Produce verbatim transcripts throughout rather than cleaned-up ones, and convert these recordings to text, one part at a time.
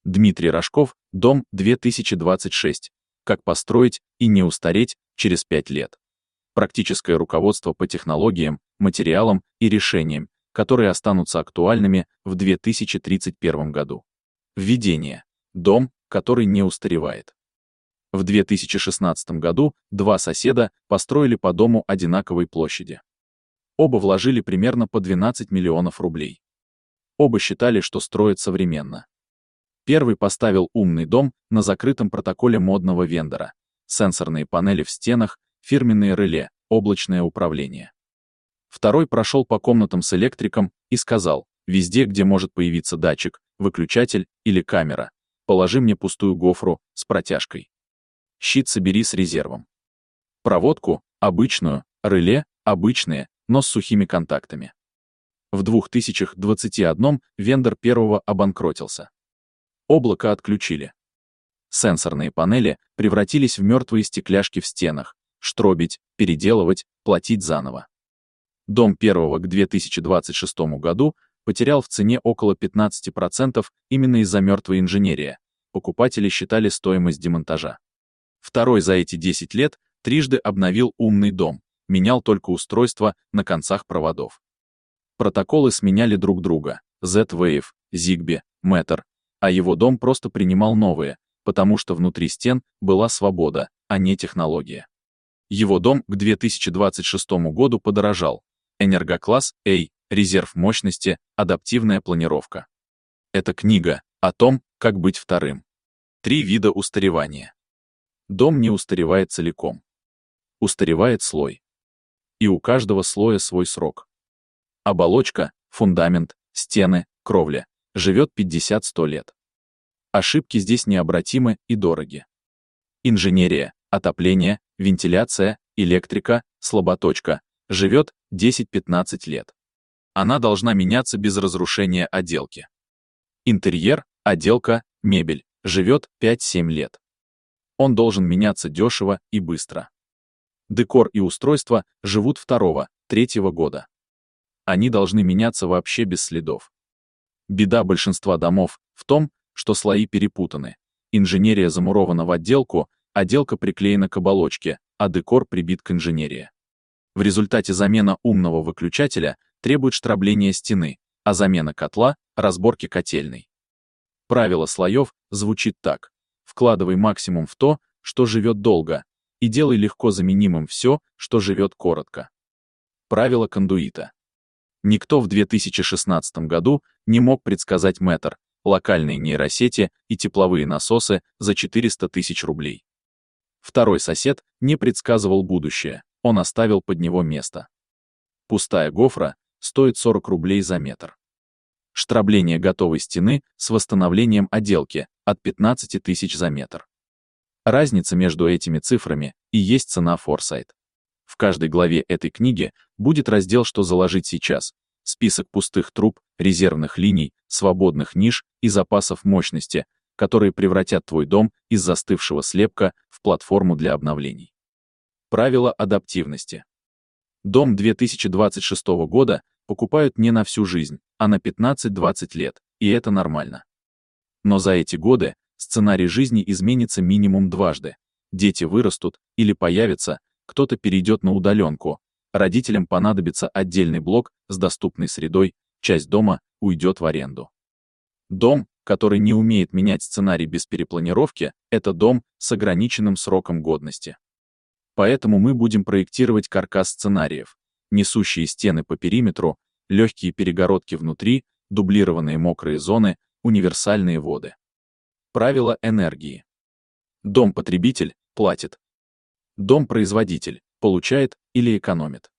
Дмитрий Рожков, дом две тысячи двадцать шесть. Как построить и не устареть через пять лет. Практическое руководство по технологиям, материалам и решениям, которые останутся актуальными в две тысячи тридцать первом году. Введение. Дом, который не устаревает. В две тысячи шестнадцатом году два соседа построили по дому одинаковой площади. Оба вложили примерно по двенадцать миллионов рублей. Оба считали, что строят современно. Первый поставил умный дом на закрытом протоколе модного вендора. Сенсорные панели в стенах, фирменные реле, облачное управление. Второй прошел по комнатам с электриком и сказал: везде, где может появиться датчик, выключатель или камера, положи мне пустую гофру с протяжкой. Щит собери с резервом. Проводку, обычную, реле, обычные, но с сухими контактами. В две тысячи двадцать первом вендор первого обанкротился. Облако отключили. Сенсорные панели превратились в мертвые стекляшки в стенах. Штробить, переделывать, платить заново. Дом первого к две тысячи двадцать шестому году потерял в цене около пятнадцати процентов именно из-за мертвой инженерии. Покупатели считали стоимость демонтажа. Второй за эти десять лет трижды обновил умный дом, менял только устройства на концах проводов. Протоколы сменяли друг друга: Z-Wave, Zigbee, Matter, а его дом просто принимал новые, потому что внутри стен была свобода, а не технология. Его дом к две тысячи двадцать шестому году подорожал. Энергокласс A, резерв мощности, адаптивная планировка. Это книга о том, как быть вторым. Три вида устаревания. Дом не устаревает целиком. Устаревает слой. И у каждого слоя свой срок. Оболочка, фундамент, стены, кровля живет пятьдесят-сто лет. Ошибки здесь необратимы и дороги. Инженерия, отопление, вентиляция, электрика, слаботочка живет десять-пятнадцать лет. Она должна меняться без разрушения отделки. Интерьер, отделка, мебель живет пять-семь лет. Он должен меняться дешево и быстро. Декор и устройства живут второго, третьего года. Они должны меняться вообще без следов. Беда большинства домов в том, что слои перепутаны. Инженерия замурована в отделку, отделка приклеена к оболочке, а декор прибит к инженерии. В результате замена умного выключателя требует штробления стены, а замена котла — разборки котельной. Правило слоев звучит так: вкладывай максимум в то, что живет долго, и делай легко заменимым все, что живет коротко. Правило кондуита. Никто в две тысячи шестнадцатом году не мог предсказать Matter, локальные нейросети и тепловые насосы за четыреста тысяч рублей. Второй сосед не предсказывал будущее, он оставил под него место. Пустая гофра стоит сорок рублей за метр. Штробление готовой стены с восстановлением отделки от пятнадцати тысяч за метр. Разница между этими цифрами и есть цена Foresight. В каждой главе этой книги будет раздел «Что заложить сейчас», список пустых труб, резервных линий, свободных ниш и запасов мощности, которые превратят твой дом из застывшего слепка в платформу для обновлений. Правило адаптивности. Дом две тысячи двадцать шестого года покупают не на всю жизнь, а на пятнадцать-двадцать лет, и это нормально. Но за эти годы сценарий жизни изменится минимум дважды. Дети вырастут или появятся, кто-то перейдет на удаленку, родителям понадобится отдельный блок с доступной средой, часть дома уйдет в аренду. Дом, который не умеет менять сценарий без перепланировки, это дом с ограниченным сроком годности. Поэтому мы будем проектировать каркас сценариев: несущие стены по периметру, легкие перегородки внутри, дублированные мокрые зоны, универсальные воды. Правило энергии. Дом-потребитель платит. Дом-производитель получает или экономит.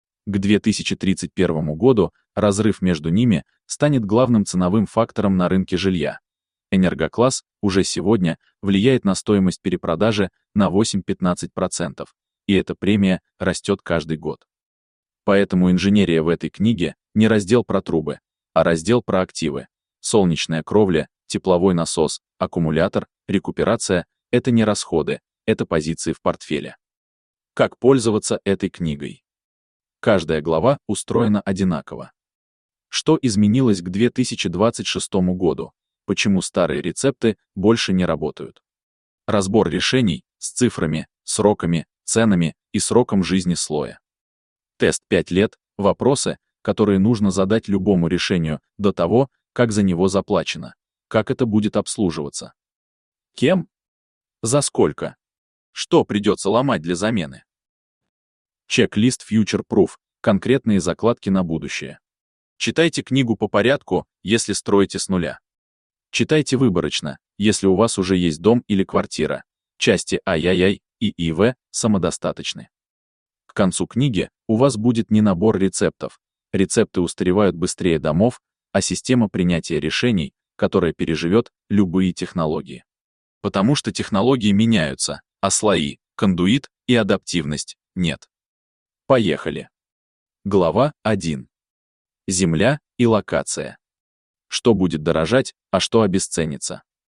К две тысячи тридцать первому году разрыв между ними станет главным ценовым фактором на рынке жилья. Энергокласс уже сегодня влияет на стоимость перепродажи на восемь-пятнадцать процентов, и эта премия растет каждый год. Поэтому инженерия в этой книге не раздел про трубы, а раздел про активы. Солнечная кровля, тепловой насос, аккумулятор, рекуперация — это не расходы, это позиции в портфеле. Как пользоваться этой книгой? Каждая глава устроена одинаково. Что изменилось к две тысячи двадцать шестому году? почему старые рецепты больше не работают. Разбор решений с цифрами, сроками, ценами и сроком жизни слоя. Тест пять лет – вопросы, которые нужно задать любому решению до того, как за него заплачено, как это будет обслуживаться. Кем? За сколько? Что придется ломать для замены? Чек-лист Future Proof – конкретные закладки на будущее. Читайте книгу по порядку, если строите с нуля. Читайте выборочно, если у вас уже есть дом или квартира. Части ай-яй-яй и ИВ самодостаточны. К концу книги у вас будет не набор рецептов. Рецепты устаревают быстрее домов, а система принятия решений, которая переживет любые технологии. Потому что технологии меняются, а слои, кондуит и адаптивность нет. Поехали. Глава один. Земля и локация. Что будет дорожать, а что обесценится?